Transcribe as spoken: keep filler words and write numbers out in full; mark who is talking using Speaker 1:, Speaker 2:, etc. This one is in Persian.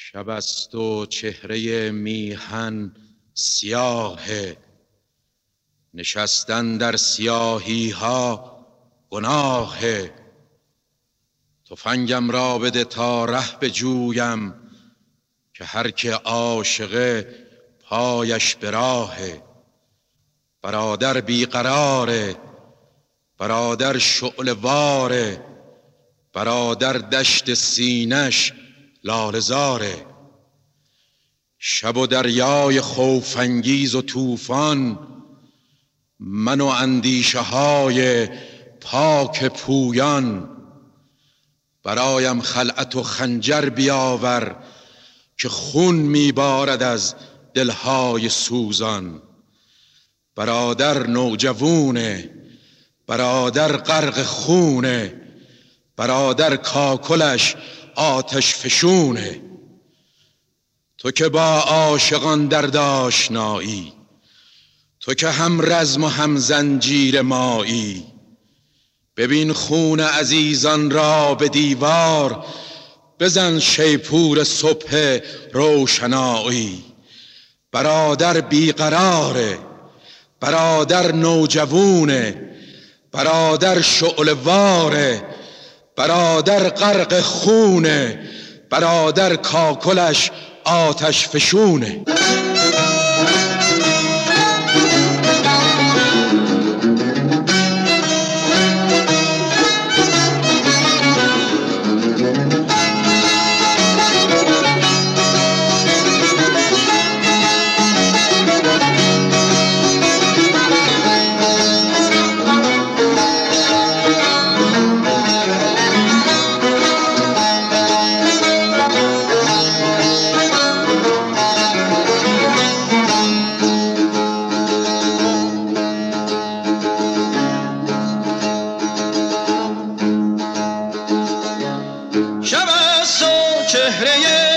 Speaker 1: شب است و چهره میهن سیاه، نشستن در سیاهی ها گناه. تفنگم را بده تا ره بجویم، که هر که عاشقه پایش به راهه. برادر بیقراره، برادر شعله واره، برادر دشت سینش لاله‌زاره. شب و دریای خوف‌انگیز و طوفان، من و اندیشه های پاک پویان. برایم خلعت و خنجر بیاور، که خون میبارد از دلهای سوزان. برادر نوجوونه، برادر غرق خونه، برادر کاکلش آتش فشونه. تو که با عاشقان درد آشنایی، تو که هم رزم و هم زنجیر مایی. ببین خون عزیزان را به دیوار، بزن شیپور صبح روشنایی. برادر بیقراره، برادر نوجوونه، برادر شعله واره، برادر غرق خونه، برادر کاکلش آتش فشونه.
Speaker 2: شب است و چهره